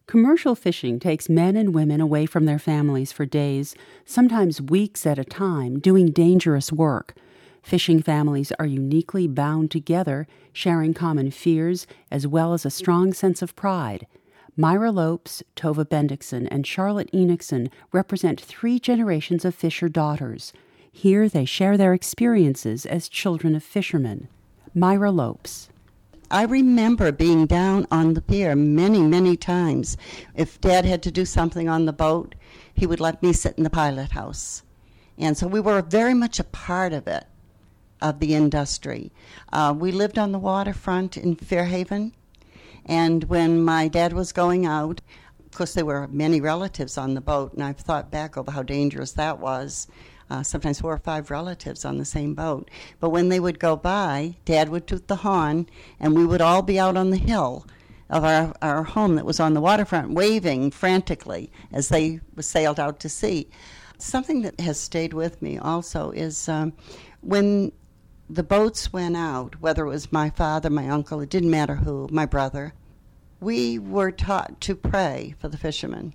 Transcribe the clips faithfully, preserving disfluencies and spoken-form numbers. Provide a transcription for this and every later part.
Commercial fishing takes men and women away from their families for days, sometimes weeks at a time, doing dangerous work. Fishing families are uniquely bound together, sharing common fears as well as a strong sense of pride. Myra Lopes, Tova Bendixson, and Charlotte Enochson represent three generations of fisher daughters. Here they share their experiences as children of fishermen. Myra Lopes. I remember being down on the pier many, many times. If Dad had to do something on the boat, he would let me sit in the pilot house. And so we were very much a part of it, of the industry. Uh, we lived on the waterfront in Fairhaven, and when my dad was going out, of course there were many relatives on the boat, and I've thought back over how dangerous that was. Uh, sometimes four or five relatives on the same boat. But when they would go by, Dad would toot the horn, and we would all be out on the hill of our, our home that was on the waterfront, waving frantically as they sailed out to sea. Something that has stayed with me also is um, when the boats went out, whether it was my father, my uncle, it didn't matter who, my brother, we were taught to pray for the fishermen.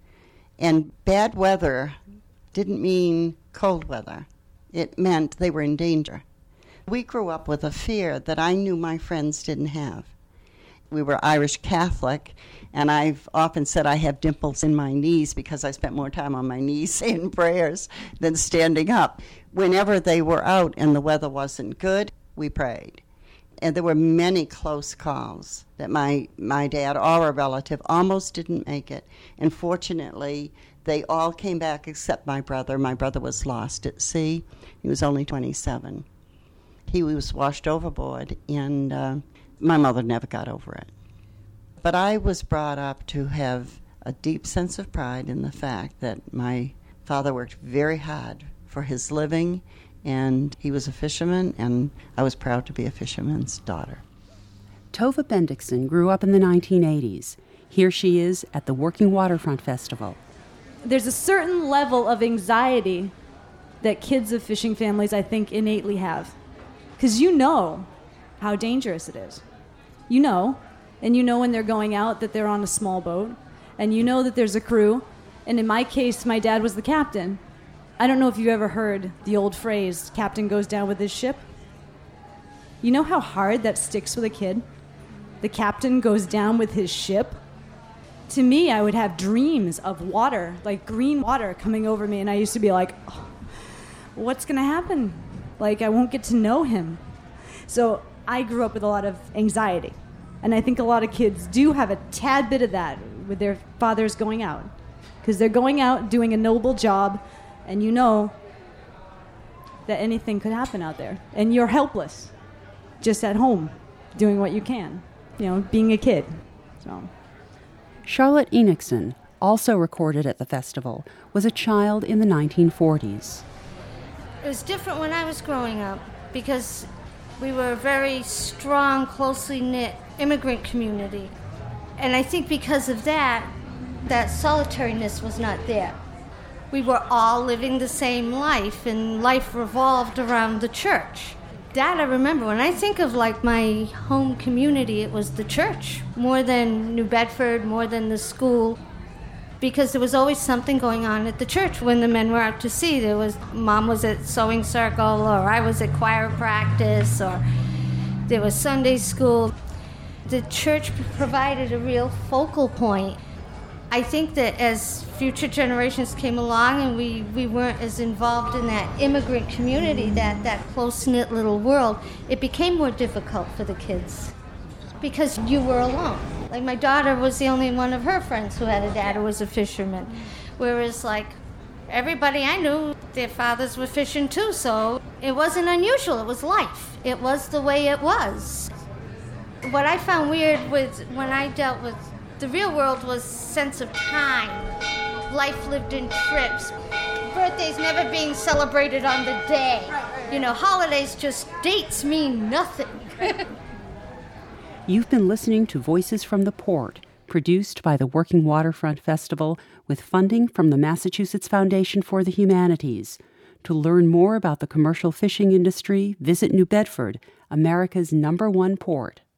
And bad weather didn't mean cold weather. It meant they were in danger. We grew up with a fear that I knew my friends didn't have. We were Irish Catholic, and I've often said I have dimples in my knees because I spent more time on my knees saying prayers than standing up. Whenever they were out and the weather wasn't good, we prayed. And there were many close calls that my, my dad or a relative almost didn't make it. And fortunately, they all came back except my brother. My brother was lost at sea. He was only twenty-seven. He was washed overboard, and uh, my mother never got over it. But I was brought up to have a deep sense of pride in the fact that my father worked very hard for his living, and he was a fisherman, and I was proud to be a fisherman's daughter. Tova Bendixson grew up in the nineteen eighties. Here she is at the Working Waterfront Festival. There's a certain level of anxiety that kids of fishing families, I think, innately have. Because you know how dangerous it is. You know, and you know when they're going out that they're on a small boat, and you know that there's a crew, and in my case, my dad was the captain. I don't know if you've ever heard the old phrase, captain goes down with his ship. You know how hard that sticks with a kid? The captain goes down with his ship. To me, I would have dreams of water, like green water coming over me, and I used to be like, oh, what's going to happen? Like, I won't get to know him. So I grew up with a lot of anxiety, and I think a lot of kids do have a tad bit of that with their fathers going out, because they're going out doing a noble job, and you know that anything could happen out there, and you're helpless, just at home, doing what you can, you know, being a kid. So. Charlotte Enochson, also recorded at the festival, was a child in the nineteen forties. It was different when I was growing up because we were a very strong, closely knit immigrant community. And I think because of that, that solitariness was not there. We were all living the same life, and life revolved around the church. That I remember. When I think of like my home community, it was the church more than New Bedford, more than the school, because there was always something going on at the church when the men were out to sea. There was Mom was at sewing circle, or I was at choir practice, or there was Sunday school. The church provided a real focal point. I think that as future generations came along and we, we weren't as involved in that immigrant community, that, that close-knit little world, it became more difficult for the kids because you were alone. Like my daughter was the only one of her friends who had a dad who was a fisherman, whereas like everybody I knew, their fathers were fishing too, so it wasn't unusual. It was life. It was the way it was. What I found weird was when I dealt with the real world was sense of time, life lived in trips, birthdays never being celebrated on the day. You know, holidays, just dates mean nothing. You've been listening to Voices from the Port, produced by the Working Waterfront Festival with funding from the Massachusetts Foundation for the Humanities. To learn more about the commercial fishing industry, visit New Bedford, America's number one port.